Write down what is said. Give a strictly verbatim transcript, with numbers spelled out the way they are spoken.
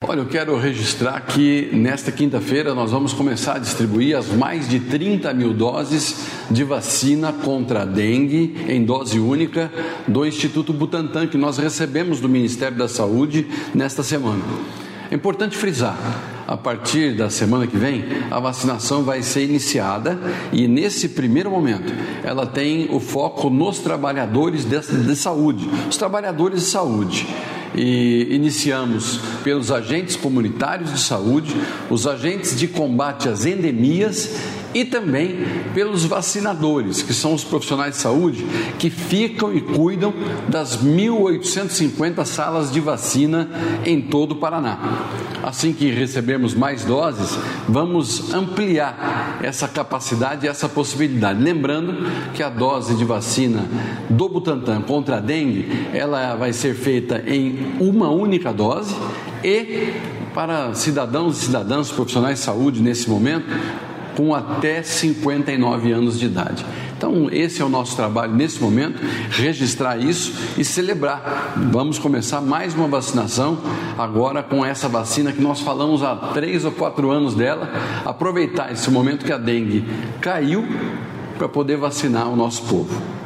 Olha, eu quero registrar que nesta quinta-feira nós vamos começar a distribuir as mais de trinta mil doses de vacina contra a dengue em dose única do Instituto Butantan, que nós recebemos do Ministério da Saúde nesta semana. É importante frisar, a partir da semana que vem, a vacinação vai ser iniciada e nesse primeiro momento ela tem o foco nos trabalhadores de, de saúde, os trabalhadores de saúde. E iniciamos pelos agentes comunitários de saúde, os agentes de combate às endemias e também pelos vacinadores, que são os profissionais de saúde que ficam e cuidam das mil oitocentas e cinquenta salas de vacina em todo o Paraná. Assim que recebermos mais doses, vamos ampliar essa capacidade e essa possibilidade. Lembrando que a dose de vacina do Butantan contra a dengue, ela vai ser feita em uma única dose e para cidadãos e cidadãs profissionais de saúde nesse momento, com até cinquenta e nove anos de idade. Então, esse é o nosso trabalho nesse momento, registrar isso e celebrar. Vamos começar mais uma vacinação, agora com essa vacina que nós falamos há três ou quatro anos dela, aproveitar esse momento que a dengue caiu para poder vacinar o nosso povo.